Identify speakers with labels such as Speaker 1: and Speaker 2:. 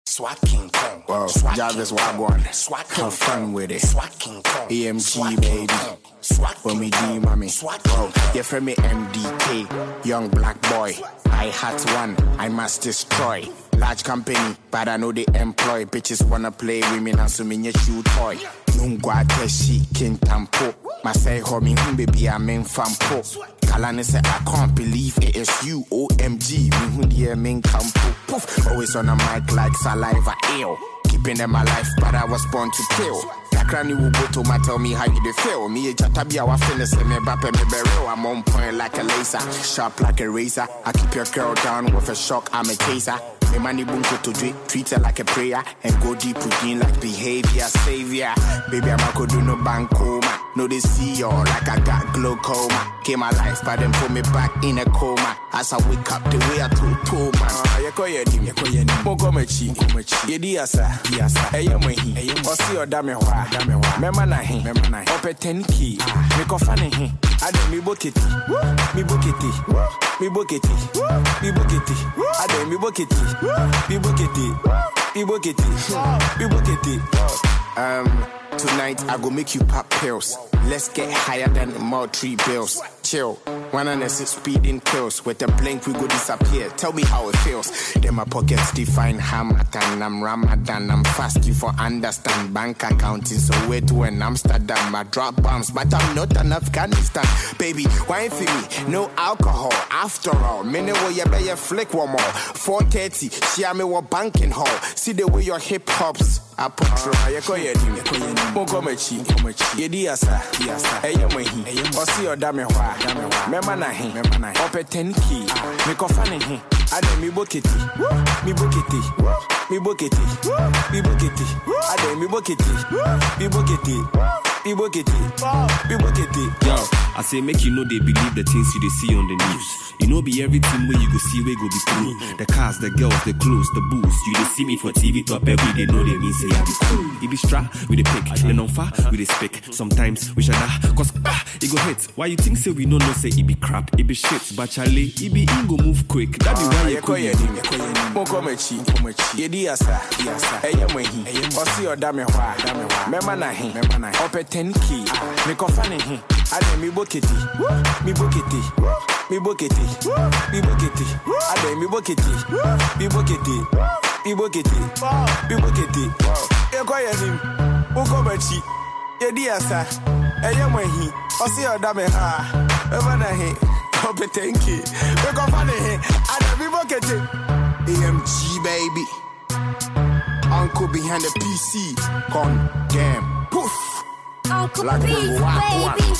Speaker 1: Swat King Kong.
Speaker 2: Wow,
Speaker 1: Swat
Speaker 2: Jarvis
Speaker 1: King Kong.
Speaker 2: Wagwan.
Speaker 1: Swat
Speaker 2: Have
Speaker 1: King
Speaker 2: fun
Speaker 1: Kong.
Speaker 2: with it.
Speaker 1: Swat King Kong.
Speaker 2: EMG
Speaker 1: Swat
Speaker 2: baby.
Speaker 1: King Kong. Swat
Speaker 2: For me,
Speaker 1: King
Speaker 2: D,
Speaker 1: Kong.
Speaker 2: mommy.
Speaker 1: Swat
Speaker 2: Bro,
Speaker 1: King Kong.
Speaker 2: you from me MDK, young black boy. I had one, I must destroy. Large company, but I know they employ. Bitches wanna play with me now, so me nye shoe toy. Nungwa teshi king tampo. My say homie, baby, I'm in fampo. Kalani say I can't believe it is you, OMG. Me who the main campo. Poof, always on a mic like saliva, ill. Keeping them alive, but I was born to kill. Granny will go to my tell me how you feel. Me a chatabia wa finish me bape me bereo. I'm on point like a laser, sharp like a razor. I keep your girl down with a shock, I'm a taser. Me money bunko to treat her like a prayer and go deep within like behavior, savior. Baby, I'm a do no bankoma. No they see you like I got glaucoma. Came alive, but then put me back in a coma. As I wake up the way I told man. You call your name, Mogomechi, Yedi asa, Eyamahi, Osi or Damewa. Memma nahi, ope 10 key. Me kofane he. Ade mi boketi. Mi boketi. Mi boketi. Mi boketi. Ade mi boketi. Mi boketi. Mi boketi. Mi boketi. Tonight I go make you pop pills. Let's get higher than the mall tree bills. Chill. 106 speeding pills. With a blink we go disappear. Tell me how it feels. Then my pockets define Hamatan. I'm Ramadan. I'm fast you for understand. Bank accounting so way to an Amsterdam. I drop bombs but I'm not an Afghanistan. Baby, wine for me. No alcohol. After all, many way you better flick one more. 4:30. She me what banking hall. See the way your hip hops. I put you call your name. Mogomechi. Yedi asa. Eyamahi. Osi or Damewa. Memma nahi. Ope 10 key. Me kofane he. Ade mi boketi. Mi boketi. Mi boketi. Mi boketi. Ade mi boketi. Mi boketi. Mi boketi. Mi boketi.
Speaker 3: Yo, I say make you know they believe the things you they see on the news. You know be everything where you go see where go be true. The cars, the girls, the clothes, the booze. You they see me for TV top every day. Know they mean say I be cool. It be stra with the pick, then on fire with the speak. Sometimes we should cause it go hit. Why you think say we no say it be crap, it be shit. But Charlie, it be ingo move quick. That be why you call your name.
Speaker 2: Mogomechi. Yedi asa. Eyamahi. Osi or Damewa. Memma nahi. Ope 10 key. Me kofane he. Ade mi boketi. Mi boketi. Mi boketi. Mi boketi. Ade mi boketi. Mi boketi. Mi boketi. Mi boketi. You call your name. Mogomechi. Yedi asa. Eyamahi. Osi or Damewa. Memma nahi. Ope 10 key. Me kofane he. Ade mi boketi. EMG baby. Uncle behind the PC. Con damn. Poof.
Speaker 4: Uncle
Speaker 2: Like
Speaker 4: Beats,
Speaker 2: Wagwan.
Speaker 4: baby.